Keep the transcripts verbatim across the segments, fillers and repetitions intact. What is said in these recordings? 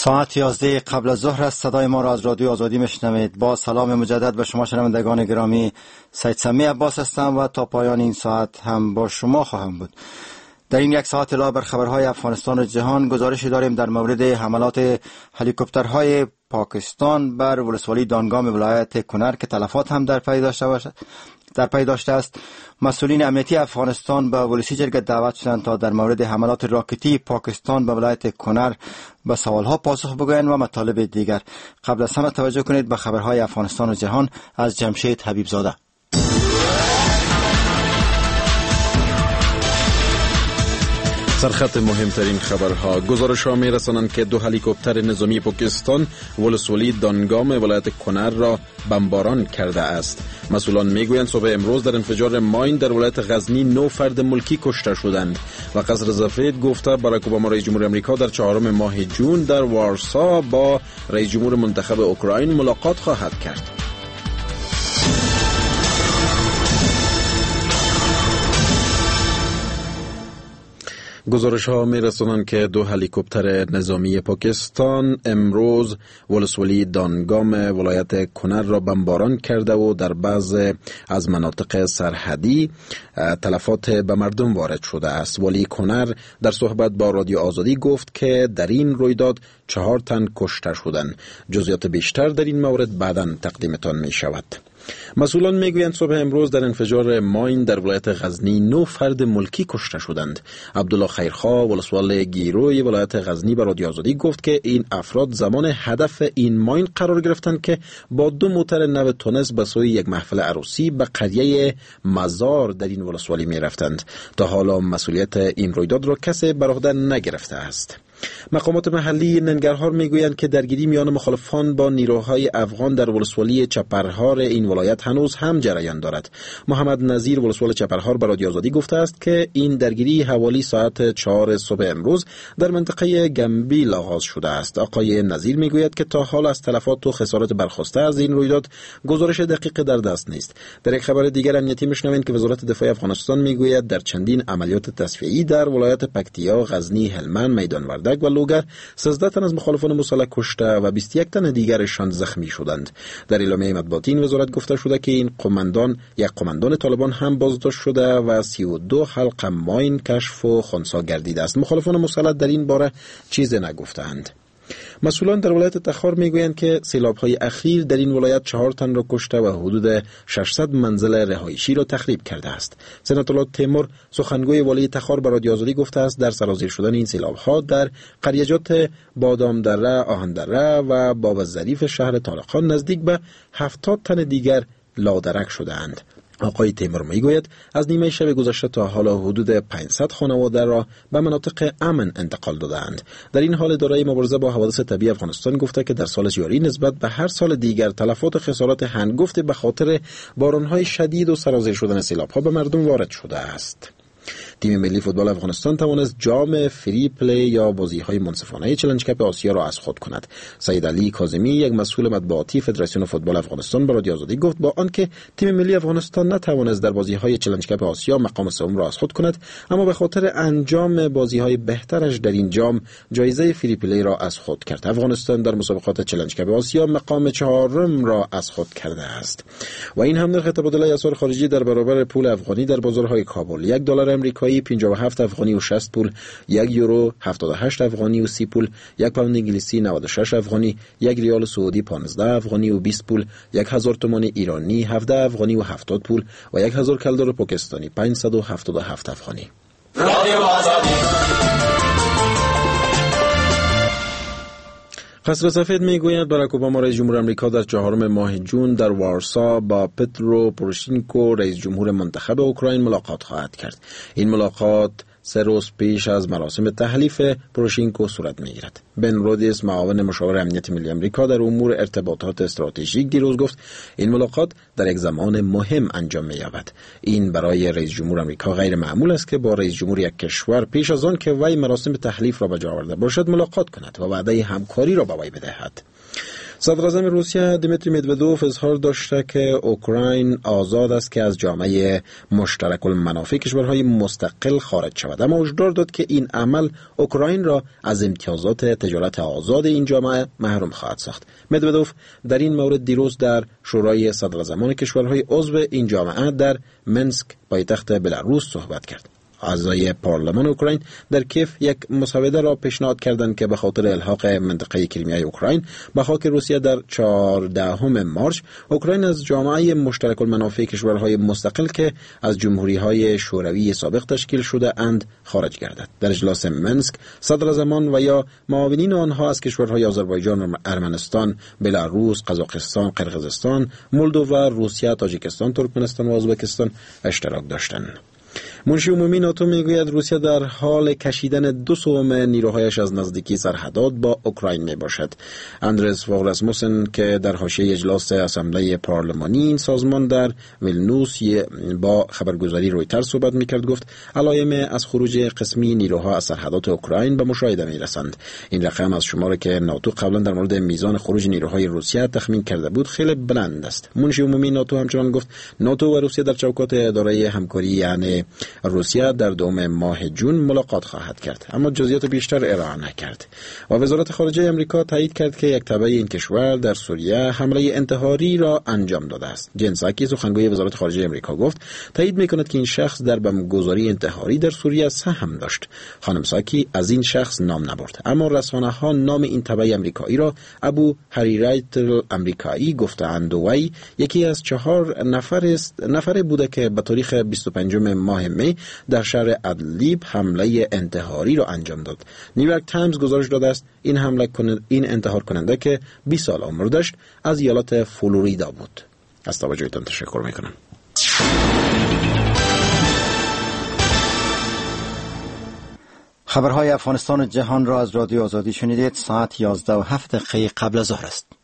ساعت یازده قبل از ظهر است. صدای ما را از رادیو آزادی میشنوید. با سلام مجدد به شما شنوندگان گرامی، سید سمی عباس هستم و تا پایان این ساعت هم با شما خواهم بود. در این یک ساعت علاوه بر خبرهای افغانستان و جهان، گزارشی داریم در مورد حملات هلیکوپترهای پاکستان بر ولسوالی دانگام ولایت کنر که تلفات هم در پی داشته باشد در پی داشته است. مسئولین امنیتی افغانستان به ولسی جرگه دعوت شدند تا در مورد حملات راکتی پاکستان به ولایت کنر به سوالها پاسخ بگویند و مطالب دیگر. قبل از همه توجه کنید به خبرهای افغانستان و جهان از جمشید حبیب زاده. سرخط مهمترین خبرها. گزارش‌ها می‌رسانند که دو هلیکوپتر نظامی پاکستان ولسوالی دانگام ولایت کنر را بمباران کرده است. مسئولان میگویند صبح امروز در انفجار ماین در ولایت غزنی نه فرد ملکی کشته شدند و قصر سفید گفته باراک اوباما رئیس جمهور آمریکا در چهارم ماه جون در وارسا با رئیس جمهور منتخب اوکراین ملاقات خواهد کرد. گزارش ها می رسانند که دو هلیکوپتر نظامی پاکستان امروز ولسوالی دانگام ولایت کنر را بمباران کرده و در بعض از مناطق سرحدی تلفات به مردم وارد شده است. ولی کنر در صحبت با رادیو آزادی گفت که در این رویداد چهار تن کشته شدند. جزئیات بیشتر در این مورد بعداً تقدیمتان می شود. مسئولان میگویند صبح امروز در انفجار ماین در ولایت غزنی نه فرد ملکی کشته شدند. عبدالله خیرخواه ولسوال گیروی ولایت غزنی به رادیو آزادی گفت که این افراد زمان هدف این ماین قرار گرفتند که با دو موتر نو تونس به سوی یک محفل عروسی به قریه مزار در این ولسوالی می رفتند. تا حالا مسئولیت این رویداد را کسی بر عهده نگرفته است. مقامات محلی ننگرهار میگویند که درگیری میان مخالفان با نیروهای افغان در ولسوالی چپرهار این ولایت هنوز هم جریان دارد. محمد نظیر ولسوال چپرهار به رادیو آزادی گفته است که این درگیری حوالی ساعت چهار صبح امروز در منطقه گنبیل آغاز شده است. آقای نظیر میگوید که تا حال از تلفات و خسارات برخاسته از این رویداد گزارش دقیق در دست نیست. در یک خبر دیگر امنیتی میشنوید که وزارت دفاع افغانستان میگوید در چندین عملیات تصفیه‌ای در ولایت پکتیا، غزنی، هلمند، میدان وردک و لوگر سیزده تن از مخالفان مسلح کشته و بیست و یک تن دیگرشان زخمی شدند. در اعلامیه مطبوعاتی این وزارت گفته شده که این قماندان یک قماندان طالبان هم بازداشت شده و سی و دو حلقه ماین کشف و خنثی گردیده است. مخالفان مسلح در این باره چیزی نگفتند. مسئولان در ولایت تخار میگویند که سیلاب‌های اخیر در این ولایت چهار تن را کشته و حدود ششصد منزل رهایشی را تخریب کرده است. سنت تیمور سخنگوی والی تخار به رادیو آزادی گفته است در سرازیر شدن این سیلاب‌ها در قریجات بادام دره، آهن دره و باب ظریف شهر طارقان نزدیک به هفتاد تن دیگر لادرک شده‌اند. آقای تیمور میگوید از نیمه شب گذشته تا حالا حدود پانصد خانواده را به مناطق امن انتقال دادند. در این حال اداره مبارزه با حوادث طبیعی افغانستان گفته که در سال جاری نسبت به هر سال دیگر تلفات و خسارات هنگفت به خاطر بارانهای شدید و سرازیر شدن سیلاب‌ها به مردم وارد شده است. تیم ملی فوتبال افغانستان توانست جام فری پلی یا بازی‌های منصفانه چالش کپ آسیا را از خود کند. سید علی کاظمی یک مسئول مطبوعاتی فدراسیون فوتبال افغانستان به رادیو آزادی گفت با آنکه تیم ملی افغانستان نتوانست در بازی‌های چالش کپ آسیا مقام سوم را از خود کند، اما به خاطر انجام بازی‌های بهترش در این جام جایزه فری پلی را از خود کرد. افغانستان در مسابقات چالش کپ آسیا مقام چهارم را از خود کرده است. و این هم نرخ تبادله اسعار خارجی در برابر پول افغانی در بازارهای کابل: یک دلار آمریکایی پنجاه و هفت افغانی و شصت پول، یک یورو هفتاد و هشت افغانی و سی پول، یک پوند انگلیسی نود و شش افغانی، یک ریال سعودی پانزده افغانی و بیست پول، یک هزار تومان ایرانی هفده افغانی و هفتاد پول و یک هزار کلدار پاکستانی پانصد و هفتاد و هفت افغانی. رادیو آزادی. قصر سفید میگوید باراک اوباما رئیس جمهور آمریکا در چهارم ماه جون در وارسا با پترو پوروشینکو رئیس جمهور منتخب اوکراین ملاقات خواهد کرد. این ملاقات سه روز پیش از مراسم تحلیف پوروشینکو صورت میگیرد. بن رودیس معاون مشاور امنیت ملی آمریکا در امور ارتباطات استراتژیک دیروز گفت این ملاقات در یک زمان مهم انجام می‌یابد. این برای رئیس جمهور آمریکا غیر معمول است که با رئیس جمهور یک کشور پیش از آن که وی مراسم تحلیف را به جا آورده باشد ملاقات کند و وعده همکاری را به وی بدهد. صدراعظم روسیه دیمیتری مدودوف اظهار داشته که اوکراین آزاد است که از جامعه مشترک المنافع کشورهای مستقل خارج شود، اما هشدار داد که این عمل اوکراین را از امتیازات تجارت آزاد این جامعه محروم خواهد ساخت. مدودوف در این مورد دیروز در شورای صدراعظمان کشورهای عضو این جامعه در منسک پایتخت بلاروس صحبت کرد. اعضای پارلمان اوکراین در کیف یک مسوده را پیشنهاد کردند که به خاطر الحاق منطقه کریمیای اوکراین به خاک روسیه در چهاردهم مارس، اوکراین از جامعه مشترک المنافع کشورهای مستقل که از جمهوری‌های شوروی سابق تشکیل شده اند خارج گردد. در اجلاس منسک، صدراعظمان و یا معاونین آنها از کشورهای آذربایجان، ارمنستان، بلاروس، قزاقستان، قرقیزستان، مولدووا، روسیه، تاجیکستان، ترکمنستان و ازبکستان اشتراک داشتند. منشی عمومی ناتو میگوید روسیه در حال کشیدن دو سوم نیروهایش از نزدیکی سرحدات با اوکراین می باشد. اندرس فوغ راسموسن که در حاشیه اجلاس اسمبله پارلمانی این سازمان در ویلنوس با خبرگزاری رویترز صحبت میکرد گفت علائم از خروج قسمی نیروها از سرحدات اوکراین به مشاهده میرسند. این رقم از شماری که ناتو قبلا در مورد میزان خروج نیروهای روسیه تخمین کرده بود خیلی بلند است. منشی عمومی ناتو همچنان گفت ناتو و روسیه در چوکات اداره همکاری یعنی روسیه در دوم ماه جون ملاقات خواهد کرد، اما جزئیات بیشتر ارائه نکرد. و وزارت خارجه آمریکا تایید کرد که یک تبع این کشور در سوریه حمله انتحاری را انجام داده است. جن ساکی سخنگوی وزارت خارجه آمریکا گفت تایید میکند که این شخص در بمبگذاری انتحاری در سوریه سهم داشت. خانم ساکی از این شخص نام نبرد، اما رسانه‌ها نام این تبع آمریکایی را ابو هریرایت آمریکایی گفتند و وی یکی از چهار نفر است نفر بوده که به تاریخ بیست و پنجم ماه می در شهر ادلیب حمله انتحاری را انجام داد. نیویورک تایمز گزارش داده است این حمله کننده این انتحار کننده که بیست سال عمر داشت از ایالت فلوریدا بود. از توجهتان تشکر میکنم. خبرهای افغانستان و جهان را از رادیو آزادی شنیدید. ساعت یازده و هفت دقیقه قبل از ظهر است.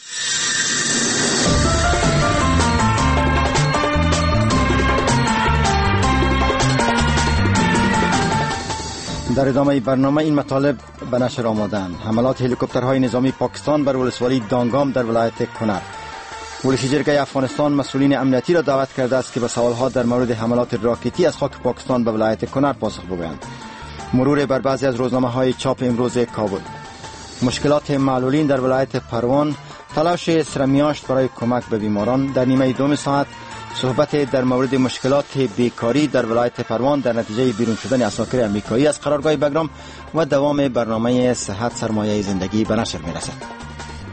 در ادامه برنامه این مطالب به نشر آمدند. حملات هلیکوپترهای نظامی پاکستان بر ولسوالی دانگام در ولایت کنر. ولسی جرگه افغانستان مسئولین امنیتی را دعوت کرده است که به سوالها در مورد حملات راکتی از خاک پاکستان به ولایت کنر پاسخ بگویند. مرور بر بعضی از روزنامه‌های چاپ امروز کابل. مشکلات معلولین در ولایت پروان. تلاش سرمیاشت برای کمک به بیماران. در نیمه دوم ساعت صحبت در مورد مشکلات بیکاری در ولایت پروان در نتیجه بیرون شدن عساکر امریکایی از قرارگاه بگرام و دوام برنامه صحت سرمایه زندگی به نشر می‌رسد.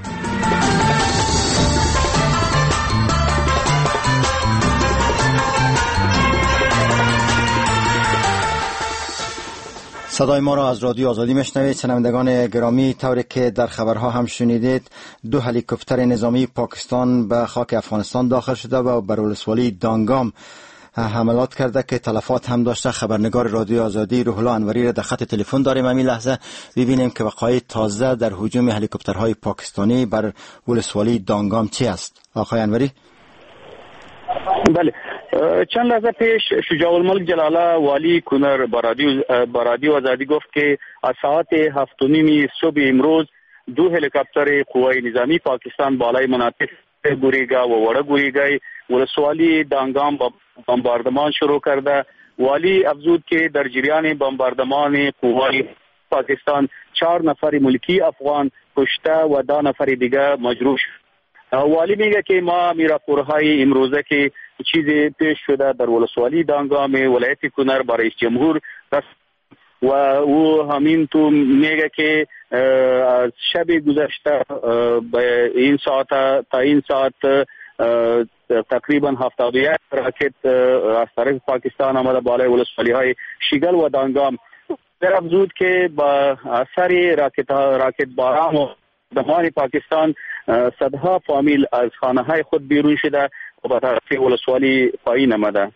صدای ما را از رادیو آزادی میشنوید. شنوندگان گرامی، طوری که در خبرها هم شنیدید، دو هلیکوپتر نظامی پاکستان به خاک افغانستان داخل شده و بر ولسوالی دانگام حملات کرده که تلفات هم داشته. خبرنگار رادیو آزادی روح الله انوری را در خط تلفن داریم. همین لحظه ببینیم که وقایع تازه در هجوم هلیکوپترهای پاکستانی بر ولسوالی دانگام چی است. آقای انوری؟ بله، چند لحظه پیش شجاع الملک جلاله والی کنر با رادیو آزادی گفت که از ساعت هفت و نیم صبح امروز دو هلیکوپتر قوای نظامی پاکستان بالای مناطق گوریگا و وڑا گوریگای ولسوالی دانگام با بمباردمان شروع کرده. والی افزود که در جریان بمباردمان قوای پاکستان چهار نفر ملکی افغان کشته و دو نفر دیگر مجروح شد. والی میگه که ما میراپورهای امروزه که چیزی پیش شده در ولسوالی دانگام ولایت کنر با رئیس جمهور و او همین تو میگه که از شب گذشته به این ساعت تا این ساعت تقریبا هفتاد و یک راکت از طرف پاکستان آمده بالای ولسوالی های شیگل و دانگام. در افزود که با اثر راکت راکت باران و دمان پاکستان صدها فامیل از خانه های خود بیرون شده و به طرف ولسوالی پایین آمده.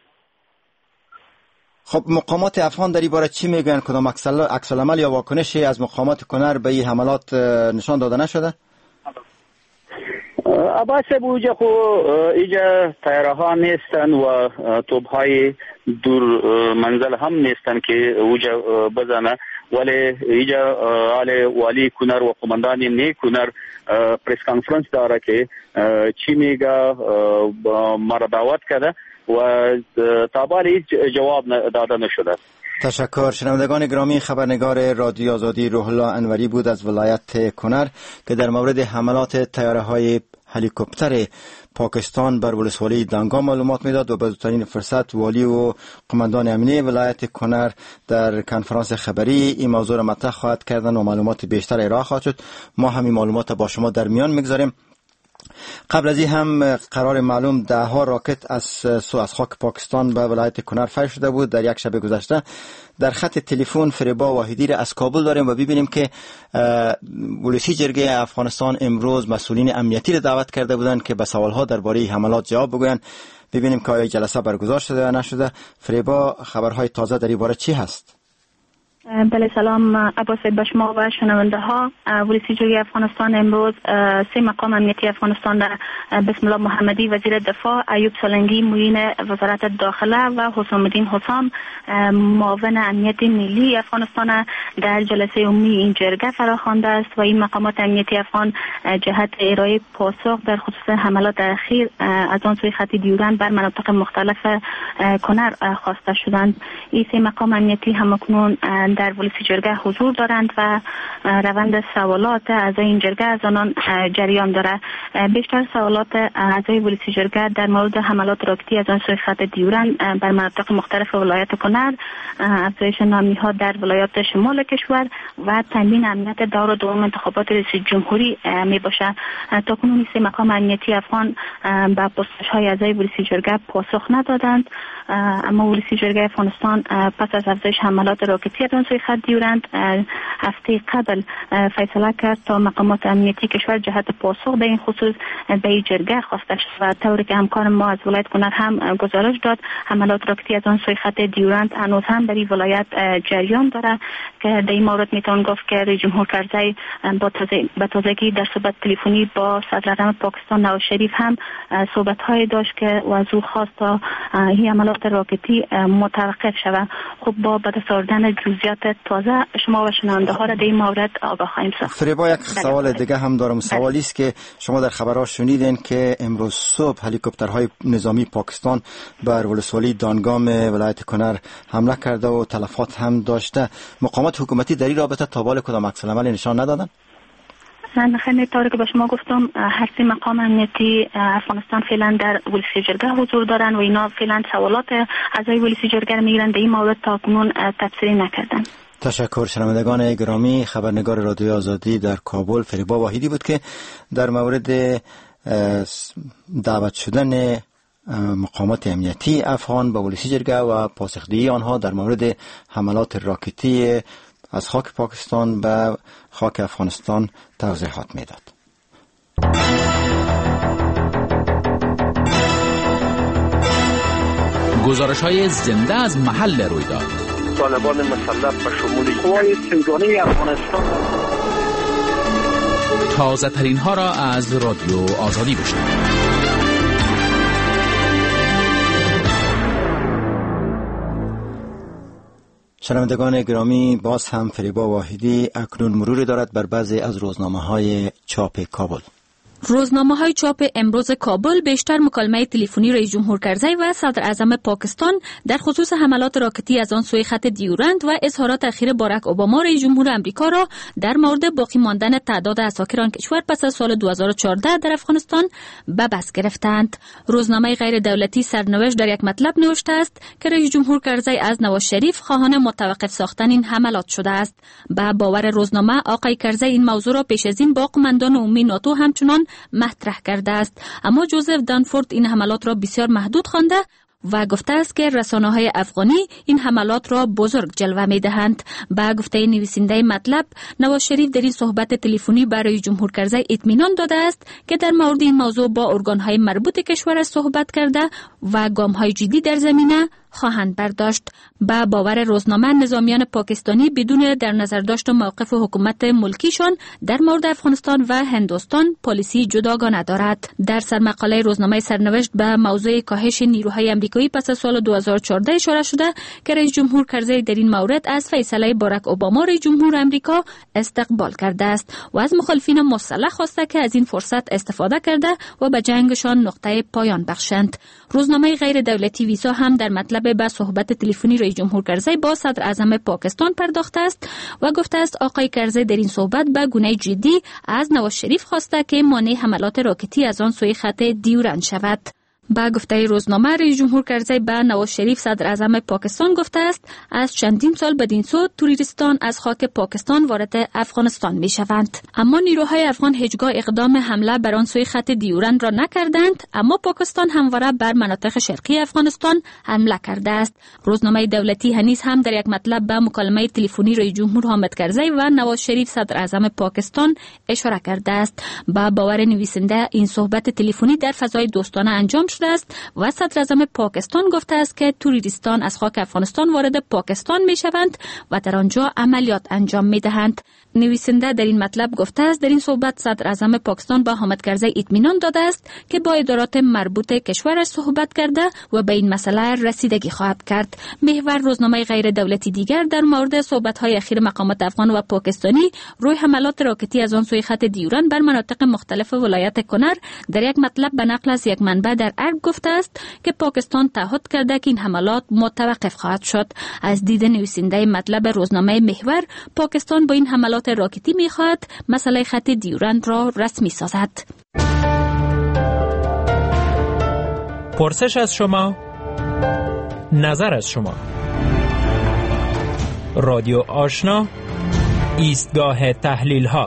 خب مقامات افغان در این باره چی میگن؟ کدام عکس العمل یا واکنشی از مقامات کنر به این حملات نشان داده نشده؟ عباس بوجه خو ایجا تیاره ها نیستن و توپ های دور منزل هم نیستن که اوجا بزنه ولی اینجا آل والی کنر و قماندان نیک کنر پریس کانفرنس داره که چی میگه مرا دعوت کرده و تابال هیچ جواب داده نشده. تشکر. شنوندگان گرامی، خبرنگار رادیو آزادی روح الله انوری بود از ولایت کنر که در مورد حملات طیاره های هلیکوپتر پاکستان بر ولسوالی دانگام معلومات میداد و به زودترین فرصت والی و قماندان امنیه ولایت کنر در کنفرانس خبری این موضوع را مطرح خواهد کردن و معلومات بیشتر ارائه خواهد شد. ما همین معلومات با شما در میان میگذاریم. قبل از این هم قرار معلوم ده ها راکت از سو از خاک پاکستان به ولایت کنر فیر شده بود در یک شب گذشته. در خط تلفن فریبا واحدی را از کابل داریم و ببینیم که ولسی جرگه افغانستان امروز مسئولین امنیتی را دعوت کرده بودند که به سوالها درباره حملات جواب بگویند. ببینیم که آیا جلسه برگزار شده یا نشده. فریبا، خبرهای تازه در این باره چی هست؟ بله، سلام عباس به شما و شنونده ها. ولسی جرگه افغانستان امروز سه مقام امنیتی افغانستان در بسم الله محمدی وزیر دفاع، ایوب سالنگی معین وزارت داخله و حسام الدین حسام معاون امنیت ملی افغانستان در جلسه عمومی این جرگه فراخوانده است و این مقامات امنیتی افغان جهت ارائه پاسخ در خصوص حملات اخیر از آن سوی خط دیورند بر مناطق مختلف کنر خواسته شدند. این سه مقام امنیتی همکنون در ولسی جرگه حضور دارند و روند سوالات اعضای این جرگه از آنان جریان دارد. بیشتر سوالات اعضای ولسی جرگه در مورد حملات راکتی از آن سوی خط دیورند بر مناطق مختلف ولایت کنر، افزایش ناامنی‌ها در ولایات شمال کشور و تامین امنیت دور و دوم انتخابات رئیس جمهوری می باشد. تاکنون سه مقام امنیتی افغان به پرسش‌های اعضای ولسی جرگه پاسخ ندادند، اما ولسی جرگه افغانستان پس از افزایش حملات راکتی از آن سوی خط دیورند هفته قبل فیصله کرد تا مقامات امنیتی کشور جهت پاسخ به این خصوص به این جرگه خواسته شد و طوری که همکار ما از ولایت کنر هم گزارش داد حملات راکتی از آن سوی خط دیورند هنوز هم در این ولایت جریان داره که در این مورد میتوان گفت که رئیس جمهور کرزی با به تازگی در صحبت تلفنی با صدر اعظم پاکستان نواز شریف هم صحبت های داشت که و از او خواست تا این حملات راکتی متوقف شود. خب با به دست آوردن جزئیات تازه شما و شنونده ها را در این مورد آگاه خواهیم ساخت. فریبا، یک سوال دیگه هم دارم. سوالی است که شما در خبرها شنیدین که امروز صبح هلیکوپترهای نظامی پاکستان بر ولسوالی دانگام ولایت کنر حمله کرده و تلفات هم داشته. مقامات حکومتی در این رابطه تا حال کدام عکس العملی نشان ندادن؟ من خیلی طوری که به شما گفتم هر سه مقام امنیتی افغانستان فعلا در ولسی جرگه حضور دارن و اینا فعلا سوالات اعضای ولسی جرگه میگیرن. در این مورد تاکنون تفسیری نکردن. تشکر. شنوندگان گرامی، خبرنگار رادیو آزادی در کابل فریبا واحدی بود که در مورد دعوت شدن مقامات امنیتی افغان به ولسی جرگه و پاسخدهی آنها در مورد حملات راکتی از خاک پاکستان به خاک افغانستان توضیحات میداد. گزارش‌های زنده از محل رویداد. طالبان مسلح به شمول قوای سیگانی افغانستان. تازه ترین ها را از رادیو آزادی بشنوید. شنوندگان گرامی، باز هم فریبا واحدی اکنون مروری دارد بر بعضی از روزنامه‌های چاپ کابل. روزنامه‌های چاپ امروز کابل بیشتر مکالمه تلفنی رئیس جمهور کرزی و صدر اعظم پاکستان در خصوص حملات راکتی از آن سوی خط دیورند و اظهارات اخیر باراک اوباما رئیس جمهور آمریکا را در مورد باقی ماندن تعداد اساکر آن کشور پس از سال دو هزار و چهارده در افغانستان به بس گرفتند. روزنامه غیر دولتی سرنوشت در یک مطلب نوشته است که رئیس جمهور کرزی از نواز شریف خواهان متوقف ساختن این حملات شده است. به باور روزنامه آقای کرزی این موضوع را پیش از این با قماندان عمومی ناتو همچنان مطرح کرده است، اما جوزف دانفورد این حملات را بسیار محدود خوانده و گفته است که رسانه‌های افغانی این حملات را بزرگ جلوه می‌دهند. با گفته نویسنده مطلب، نواز شریف در این صحبت تلفنی برای جمهور کرزی اطمینان داده است که در مورد این موضوع با ارگان‌های مربوط کشور صحبت کرده و گام‌های جدی در زمینه خواهند برداشت. با باور روزنامه، نظامیان پاکستانی بدون در نظر داشت موقف حکومت ملکیشان در مورد افغانستان و هندوستان پالیسی جداگانه دارد. در سرمقاله روزنامه سرنوشت به موضوع کاهش نیروهای امریکایی پس از سال دو هزار و چهارده اشاره شده که رئیس جمهور کرزی در این مورد از فیصله باراک اوباما رئیس جمهور امریکا استقبال کرده است و از مخالفین مسلح خواسته که از این فرصت استفاده کرده و به جنگشان نقطه پایان بخشند. روزنامه غیر دولتی ویسا هم در مطلب به صحبت تلفنی رئیس جمهور کرزی با صدر اعظم پاکستان پرداخته است و گفته است آقای کرزی در این صحبت به گونه جدی از نواز شریف خواسته که مانع حملات راکتی از آن سوی خط دیورند شود. با گفته روزنامه، رئیس جمهور کرزی به نواز شریف صدر اعظم پاکستان گفته است از چندین سال بدین سو توریستان از خاک پاکستان وارد افغانستان می شوند. اما نیروهای افغان هیچگاه اقدام حمله بر آن سوی خط دیورند را نکردند، اما پاکستان همواره بر مناطق شرقی افغانستان حمله کرده است. روزنامه دولتی هنیز هم در یک مطلب به مکالمه تلفنی رئیس جمهور حامد کرزی و نواز شریف صدر اعظم پاکستان اشاره کرده است. با باور نویسنده، این صحبت تلفنی در فضای دوستانه انجام شده است و صدر اعظم پاکستان گفته است که توریستان از خاک افغانستان وارد پاکستان می شوند و در آنجا عملیات انجام می دهند. نویسنده در این مطلب گفته است در این صحبت صدر اعظم پاکستان با حامد کرزی اطمینان داده است که با ادارات مربوط کشورش صحبت کرده و به این مسئله رسیدگی خواهد کرد. محور روزنامه غیر دولتی دیگر در مورد صحبت‌های اخیر مقامات افغان و پاکستانی روی حملات راکتی از آن سوی خط دیورند بر مناطق مختلف ولایت کنر در یک مطلب به نقل از یک منبع در ارگ گفته است که پاکستان تعهد کرده که این حملات متوقف خواهد شد. از دید نویسنده مطلب روزنامه محور، پاکستان با این حملات راکتی می‌خواهد مسئله خط دیورند را رسمی سازد. پرسش از شما، نظر از شما. رادیو آشنا، ایستگاه تحلیل ها.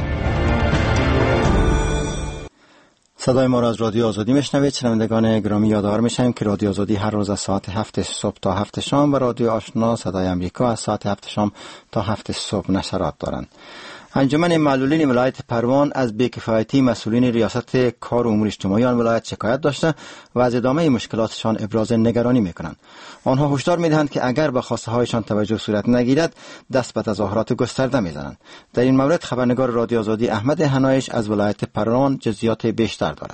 صدای ما را از رادیو آزادی میشنوید. شنوندگان گرامی، یادآور میشیم که رادیو آزادی هر روز از ساعت هفت صبح تا هفت شام و رادیو آشنا صدای امریکا از ساعت هفت شام تا هفت صبح نشرات دارند. انجمن معلولین ولایت پروان از بی‌کفایتی مسئولین ریاست کار و امور اجتماعی آن ولایت شکایت داشته و از ادامه مشکلاتشان ابراز نگرانی میکنند. آنها هشدار میدهند که اگر به خواسته هایشان توجه صورت نگیرد دست به تظاهرات گسترده میزنند. در این مورد خبرنگار رادیو آزادی احمد حنایش از ولایت پروان جزئیات بیشتر دارد.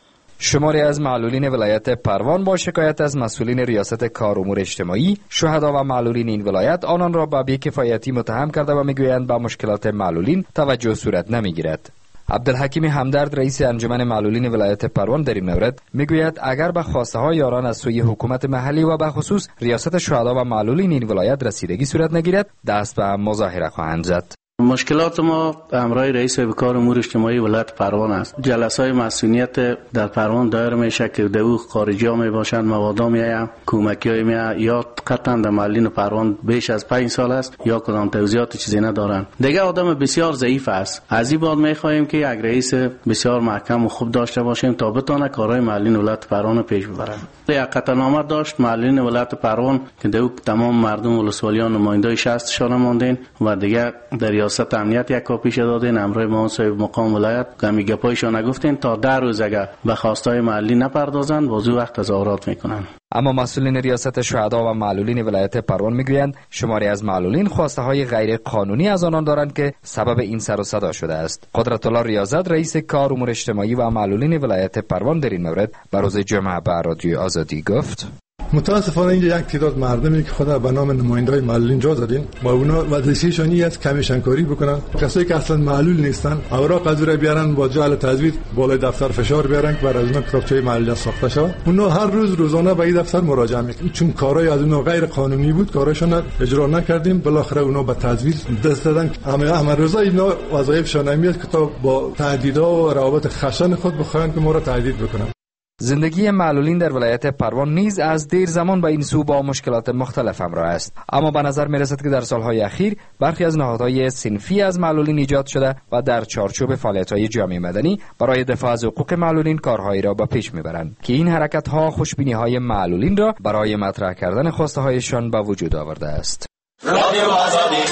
شماری از معلولین ولایت پروان با شکایت از مسئولین ریاست کار و امور اجتماعی، شهدا و معلولین این ولایت آنان را به بی‌کفایتی متهم کرده و میگویند به مشکلات معلولین توجه صورت نمیگیرد. عبدالحکیم همدرد رئیس انجمن معلولین ولایت پروان در این مورد میگوید اگر به خواسته های یاران از سوی حکومت محلی و به خصوص ریاست شهدا و معلولین این ولایت رسیدگی صورت نگیرد دست به مظاهره خواهند زد. مشکلات ما همراه رئیس کار امور اجتماعی ولایت پروان است. جلسه‌های مسئولیت در پروان دایر میشه که دو خارجی‌ها می باشند، موادا میآیند، کمکی‌های میآیند، یا قطعاً در معلولین پروان بیش از پنج سال است یا کدام توضیحات چیزی ندارند. دیگه آدم بسیار ضعیف است. از این بعد می‌خواهیم که یک رئیس بسیار محکم و خوب داشته باشیم تا بتونه کارهای معلولین ولایت پروان پیش ببرند. یک قطعنامه داشت معلولین ولایت پروان که دو تمام مردم ولسوالیان نمایندای شصت شان ماندین و دیگه در ریاست امنیت یک کاپی شده دادین. امروز ما صاحب مقام ولایت گمی گپایشو نگفتین تا در روز اگر به خواستای محلی نپردازند بازو وقت تظاهرات میکنن. اما مسئولین ریاست شهدا و معلولین ولایت پروان میگویند شماری از معلولین خواسته های غیر قانونی از آنان دارند که سبب این سر و صدا شده است. قدرت الله ریاضت رئیس کار امور اجتماعی و معلولین ولایت پروان در این مورد بر روز جمعه به رادیو آزادی گفت: متاسفانه اینجا یک تعداد مردمی که خدا به نام نماینده‌های معلولین جا زدین با اونا وظیفه‌شون این است کمیشن کاری بکنن. کسایی که اصلا معلول نیستن اوراق از رو بیارن با جعل تزویر بالای دفتر فشار بیارن که برای از اونها کتابچه معلول ساخته شود. اونا هر روز روزانه به این دفتر مراجعه میکنن. چون کارهای از اونها غیر قانونی بود کارشون اجرا نکردیم، بالاخره اونا به تزویر دست دادن. اما اما روزا اینا وظایفشون نمیاد که تا با تهدیدها و روابط خشن خود بخواهند که ما را تهدید بکنن. زندگی معلولین در ولایت پروان نیز از دیر زمان به این سو با مشکلات مختلف همراه است، اما به نظر میرسد که در سالهای اخیر برخی از نهادهای صنفی از معلولین ایجاد شده و در چارچوب فعالیت‌های جامعه مدنی برای دفاع از حقوق معلولین کارهایی را به پیش میبرند که این حرکت‌ها خوشبینی‌های معلولین را برای مطرح کردن خواسته‌هایشان به وجود آورده است. رادیو آزادی.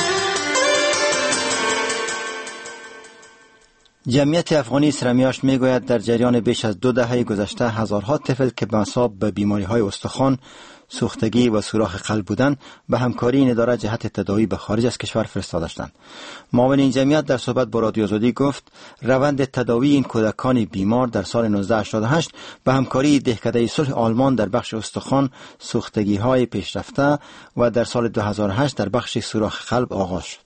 جمعیت افغانی اسلامیاش میگوید در جریان بیش از دو دهه گذشته هزارها طفل که بنسبت به بیماری‌های استخوان، سوختگی و سوراخ قلب بودند به همکاری این اداره جهت تداوی به خارج از کشور فرستاده شدند. معاون این جمعیت در صحبت با رادیو آزادی گفت روند تداوی این کودکان بیمار در سال نوزده هشتاد و هشت به همکاری دهکده صلح آلمان در بخش استخوان سوختگی های پیشرفته و در سال دو هزار و هشت در بخش سوراخ قلب آغاز شد.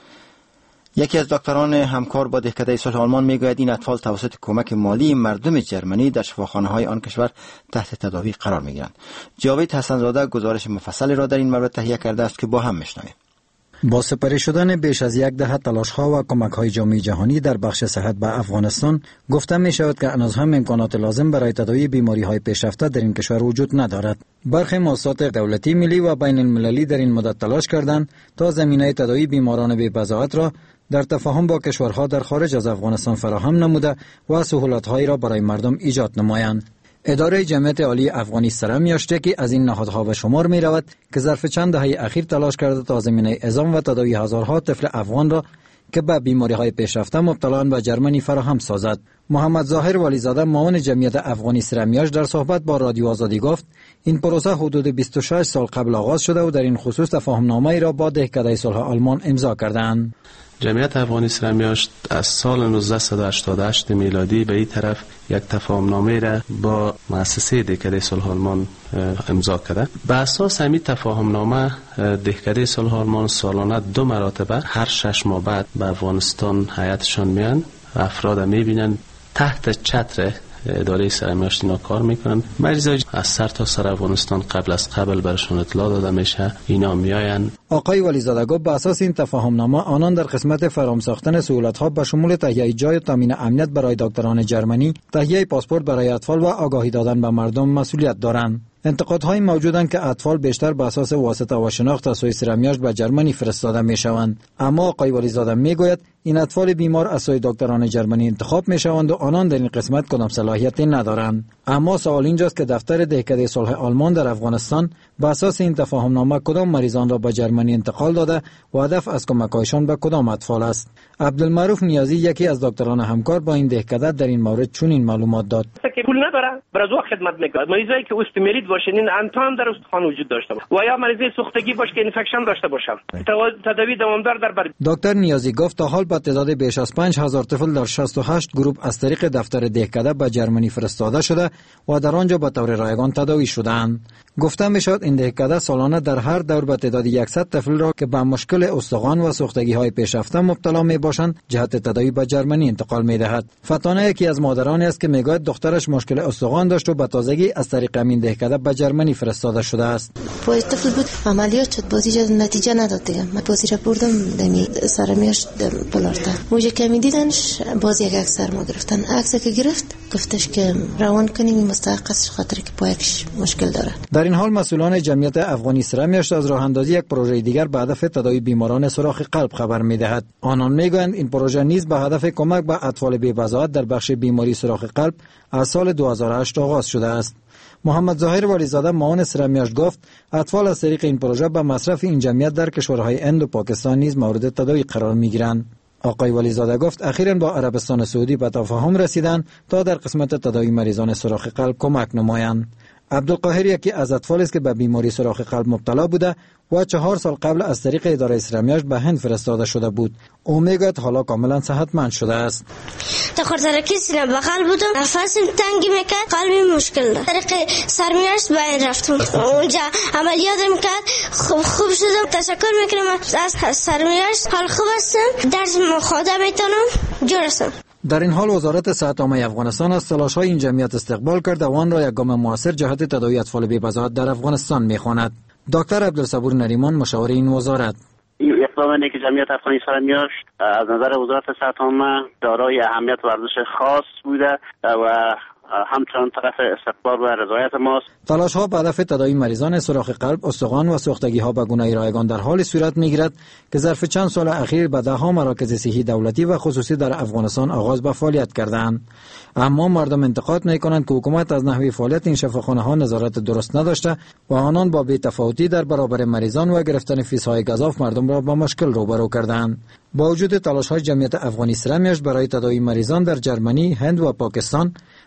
یکی از دکتران همکار با دهکده صلح آلمان میگوید این اطفال توسط کمک مالی مردم جرمنی در شفاخانه‌های آن کشور تحت تداوی قرار میگیرند. جاوید حسن‌زاده گزارش مفصلی را در این مورد تهیه کرده است که با هم میشنویم. با سپری شدن بیش از یک دهه تلاش‌ها و کمک‌های جامعه جهانی در بخش صحت به افغانستان، گفته می‌شود که هنوز هم امکانات لازم برای تداوی بیماری‌های پیشرفته در این کشور وجود ندارد. برخی مؤسسات دولتی، ملی و بین المللی در این مدت تلاش کردند تا زمینه تداوی بیماران بی‌بضاعت را در تفاهم با کشورها در خارج از افغانستان فراهم نموده و سهولت‌هایی را برای مردم ایجاد نمایند. اداره جمعیت عالی افغانی سرمیاشته که از این نهادها به شمار می رود که ظرف چند دهه اخیر تلاش کرده تا زمینه اعزام و تداوی هزارها طفل افغان را که به بیماری های پیشرفته مبتلا به جرمنی فراهم سازد. محمد ظاهر ولیزاده معاون جمعیت افغانی سرمیاش در صحبت با رادیو آزادی گفت این پروسه حدود بیست و شش سال قبل آغاز شده و در این خصوص تفاهمنامه‌ای را با دهکده صلح آلمان امضا کردند. جمعیت افغانی سرمیاشت از سال نوزده هشتاد و هشت میلادی به این طرف یک تفاهمنامه را با مؤسسه دهکده صلح آلمان امضا کرده. به اساس همین تفاهمنامه دهکده صلح آلمان سالانه دو مرتبه هر شش ماه بعد به افغانستان هیئتشان میان، افراد میبینن، تحت چتر اداره سرمیاشت اینا کار میکنن. مریضا از سر تا سر افغانستان قبل از قبل برشون اطلاع داده میشه، اینا میاین. آقای ولیزاده گفت به اساس این تفاهمنامه آنان در قسمت فرام ساختن سهولت‌ها به شمول تهیه جای و تامین امنیت برای دکتران جرمنی، تهیه پاسپورت برای اطفال و آگاهی دادن به مردم مسئولیت دارند. انتقادهای موجودند که اطفال بیشتر به اساس واسطه و شناخت از سوی سرمیاشت به جرمنی فرستاده میشوند، اما آقای ولیزاده میگوید این اطفال بیمار از سوی دکتران جرمنی انتخاب میشوند و آنان در این قسمت کدام صلاحیتی ندارند. اما سوال اینجاست که دفتر دهکده صلح آلمان در افغانستان به اساس این تفاهمنامه کدام مریضان را به جرمنی انتقال داده و هدف از کمک‌هایشان به کدام اطفال است. عبدالمعروف نیازی یکی از دکتران همکار با این دهکده در این مورد چنین معلومات داد. که پول نداره برای خدمت میکنه. مریضایی که اوستومیلیت باشن، این انتان در استخوان وجود داشته باشه و یا مریضی سوختگی باشه که اینفکشن داشته باشن، تداوی دوامدار در بر. دکتر نیازی گفت تا حال با تعداد بیش از پنج هزار طفل در شصت و هشت گروه از طریق دفتر دهکده به جرمنی فرستاده شده و در آنجا به طور رایگان تداوی شدند. گفته میشد این دهکده سالانه در هر دور به تعداد صد طفل را که به مشکل استخوان و سوختگی های پیشرفته مبتلا می باشند جهت تداوی به جرمنی انتقال می دهد. فتانه یکی از مادرانی است که میگوید دخترش مشکل استخوان داشت و به تازگی از طریق همین دهکده به جرمنی فرستاده شده است. باید طفل بود عملیات شد، بازی نتیجه نداد دیگه. من بازی را بردم دمی سرمیاش بلارتا موجه که می دیدنش بازی یک اکثر ما گرفتن. عکس که گرفت گفتش که روان کنیم این مستحق است خاطر که پایکش مشکل داره. در این حال مسئولان جمعیت افغانی سرمیاشت از راه اندازی یک پروژه دیگر به هدف تداوی بیماران سوراخ قلب خبر می‌دهد. آنان میگویند این پروژه نیز به هدف کمک به اطفال بی‌بضاعت در بخش بیماری سوراخ قلب از سال دو هزار و هشت آغاز شده است. محمد ظاهر ولیزاده معاون سرمیاشت گفت اطفال از طریق این پروژه به مصرف این جمعیت در کشورهای هند و پاکستان نیز مورد تداوی قرار می‌گیرند. آقای ولیزاده گفت اخیراً با عربستان سعودی به تفاهم رسیدند تا در قسمت تداوی مریضان سوراخ قلب کمک نمایند. عبدالقاهر یکی از اطفال است که به بیماری سوراخ قلب مبتلا بوده و چهار سال قبل از طریق اداره سرمیاشت به هند فرستاده شده بود. او میگوید حالا کاملا صحتمند شده است. تا خورترکی سینه بغل بودم، نفسم تنگی میکرد، قلبی مشکل داشت. طریق سرمیاشت به این رفتم، اونجا عملیات میکرد، خوب خوب شدم. تشکر میکنم از سرمیاشت، حال خوب هستم، درس خواده میتونم، جور هستم. در این حال وزارت صحت عامه افغانستان از تلاش‌های این جمعیت استقبال کرده و آن را یک گام موثر جهت تداوی اطفال بی‌بضاعت در افغانستان می‌خواند. دکتر عبدالصبور نریمان مشاور این وزارت: این اقدامی که جمعیت افغانی سرمیاشت از نظر وزارت صحت عامه دارای اهمیت و ارزش خاص بوده و همچنان طرف استقبال و رضایت ماست. تلاش ها به هدف تداوی مریضان سوراخ قلب، استخوان و سوختگی ها به گونه رایگان در حال صورت میگیرد که ظرف چند سال اخیر به ده ها مراکز صحی دولتی و خصوصی در افغانستان آغاز به فعالیت کردند. اما مردم انتقاد میکنند که حکومت از نحوه فعالیت این شفاخانه ها نظارت درست نداشته و آنان با بی‌تفاوتی در برابر مریضان و گرفتن فیس های گزاف مردم را با مشکل روبرو کردند. با وجود تلاش های جمعیت افغانی سرمیاشت برای تداوی مریضان در جرمنی، هند و پاکستان،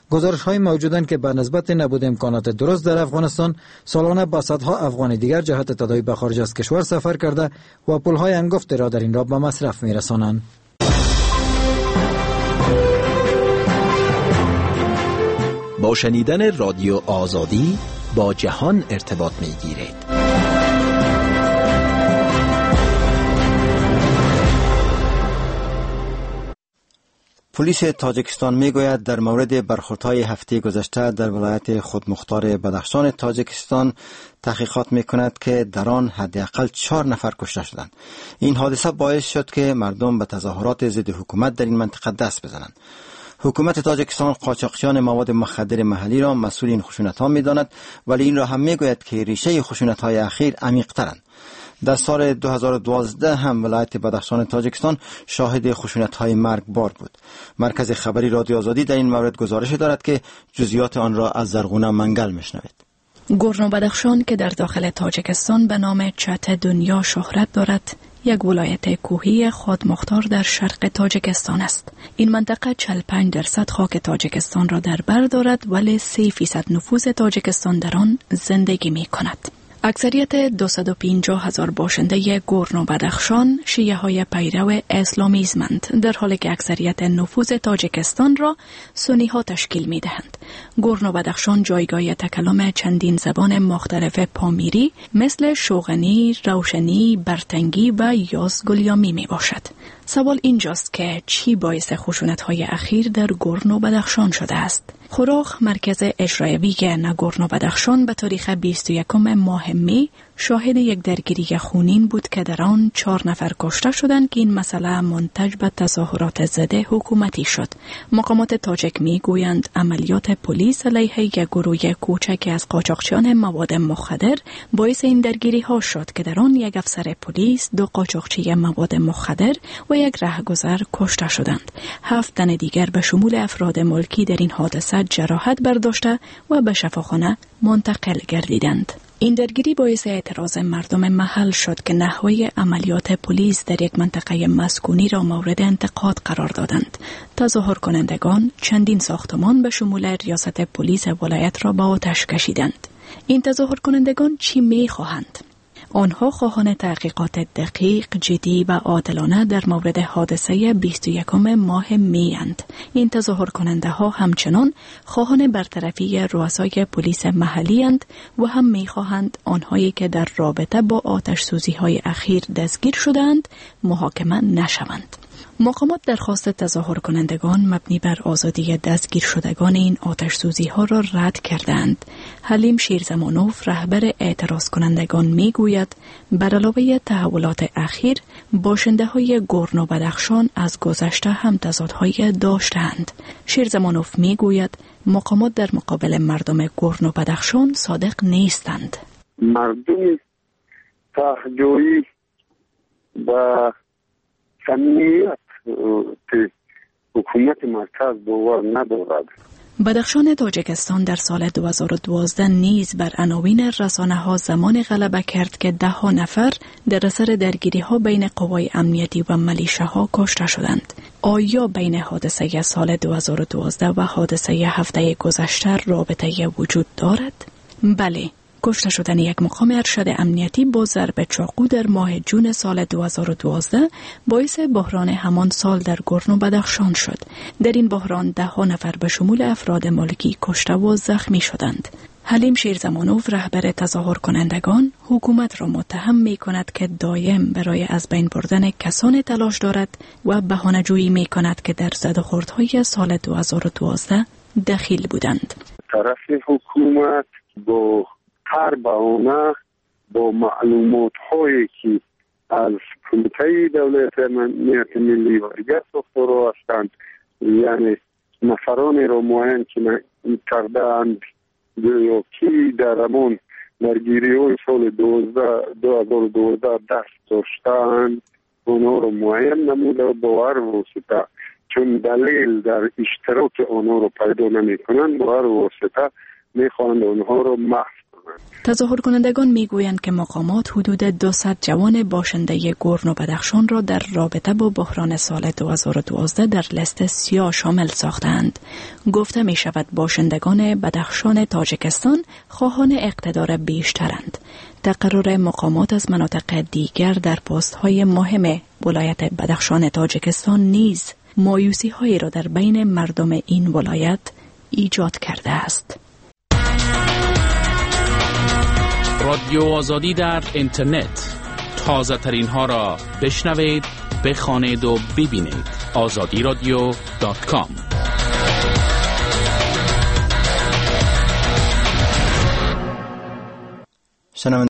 گزارش های موجودند که به نسبت نبود امکانات درست در افغانستان سالانه با صدها افغان دیگر جهت تداوی به خارج از کشور سفر کرده و پولهای انگفت را در این راه به مصرف می‌رسانند. با شنیدن رادیو آزادی با جهان ارتباط می‌گیرید. پلیس تاجیکستان میگوید در مورد برخوردهای هفته گذشته در ولایت خودمختار بدخشان تاجیکستان تحقیقات میکند که در آن حداقل چهار نفر کشته شدند. این حادثه باعث شد که مردم به تظاهرات ضد حکومت در این منطقه دست بزنند. حکومت تاجیکستان قاچاقچیان مواد مخدر محلی را مسئول این خشونت‌ها می‌داند، ولی این را هم میگوید که ریشه خشونت‌های اخیر عمیق‌ترند. در سال دو هزار و دوازده هم ولایت بدخشان تاجیکستان شاهد خشونت‌های مرگبار بود. مرکز خبری رادیو آزادی در این مورد گزارش دارد که جزئیات آن را از زرغونه منگل میشنوید. گورنو بدخشان که در داخل تاجیکستان به نام چت دنیا شهرت دارد، یک ولایت کوهی خودمختار در شرق تاجیکستان است. این منطقه چهل و پنج درصد خاک تاجیکستان را در بر دارد، ولی سه فیصد نفوذ تاجیکستان در آن زندگی می کند. اکثریت دویست و پنجاه هزار باشنده گورنو بدخشان شیعه های پیرو اسلامیزمند، در حالی که اکثریت نفوذ تاجیکستان را سنی ها تشکیل می دهند. گورنو بدخشان جایگاه تکلم چندین زبان مختلف پامیری مثل شوغنی، روشنی، برتنگی و یازگلیامی می باشد. سوال اینجاست که چی باعث خشونت های اخیر در گورنو بدخشان شده است؟ خوراخ مرکز اجرایی ناگورنو بدخشان به تاریخ بیست و یکم ماه می شاهد یک درگیری خونین بود که در آن چهار نفر کشته شدند که این مسئله منتج به تظاهرات ضد حکومتی شد. مقامات تاجیک می گویند عملیات پلیس علیه یک گروه کوچک از قاچاقچیان مواد مخدر باعث این درگیری ها شد که در آن یک افسر پلیس، دو قاچاقچی مواد مخدر و یک رهگذر کشته شدند. هفت تن دیگر به شمول افراد ملکی در این حادثه جراحت برداشته و به شفاخانه منتقل گردیدند. این درگیری باعث اعتراض مردم محل شد که نحوه عملیات پلیس در یک منطقه مسکونی را مورد انتقاد قرار دادند. تظاهر کنندگان چندین ساختمان به شمول ریاست پلیس ولایت را به آتش کشیدند. این تظاهر کنندگان چی می خواهند؟ آنها خواهان تحقیقات دقیق، جدی و عادلانه در مورد حادثه بیست و یکم ماه می اند. این تظاهر کننده ها همچنان خواهان برطرفی رؤسای پلیس محلی اند و هم می خواهند آنهایی که در رابطه با آتش سوزی های اخیر دستگیر شدند محاکمه نشوند. مقامات درخواست تظاهر کنندگان مبنی بر آزادی دستگیر شدگان این آتش سوزی ها را رد کردند. حلیم شیرزمانوف رهبر اعتراض کنندگان می گوید بر علاوه تحولات اخیر باشنده های گورنو بدخشان از گذشته هم تضادهای داشتند. شیرزمانوف می گوید مقامات در مقابل مردم گورنو بدخشان صادق نیستند. مردم تحجوی و صمیمیت که حکومت مرکز باور ندارد. بدخشان تاجیکستان در سال دو هزار و دوازده نیز بر عناوین رسانه ها زمان غلبه کرد که ده ها نفر در اثر درگیری ها بین قوای امنیتی و ملیشه ها کشته شدند. آیا بین حادثه سال دو هزار و دوازده و حادثه هفته گذشته رابطه وجود دارد؟ بله. کشته شدن یک مقام ارشد امنیتی با ضرب چاقو در ماه جون سال دو هزار و دوازده باعث بحران همان سال در گورنو بدخشان شد. در این بحران ده ها نفر به شمول افراد ملکی کشته و زخمی شدند. حلیم شیرزمانوف رهبر تظاهر کنندگان حکومت را متهم می کند که دایم برای از بین بردن کسان تلاش دارد و بهانه‌جویی می کند که در زدوخوردهای سال دو هزار و دوازده دخیل بودند. طرف حکومت با هر بهانه با معلومات هایی که از کمیته دولت امنیت ملی و دیگر ساختارها هستند، یعنی نفرانی را معین که کردند یا کی در همون درگیری های سال دو هزار و دوازده دست داشتند آنها را معین نموده و با هر واسطه، چون دلیل در اشتراک آنها را پیدا نمی کنند، با هر واسطه می خواهند آنها را محو کنند. تظاهر کنندگان میگویند که مقامات حدود دویست جوان باشنده گورن و بدخشان را در رابطه با بحران سال دو هزار و دوازده در لیست سیاه شامل ساختند. گفته می شود باشندگان بدخشان تاجیکستان خواهان اقتدار بیشترند. تقرر مقامات از مناطق دیگر در پست های مهم ولایت بدخشان تاجیکستان نیز مایوسی هایی را در بین مردم این ولایت ایجاد کرده است. رادیو آزادی در اینترنت، تازه ترین ها را بشنوید، بخوانید و ببینید. آزادی رادیو دات کام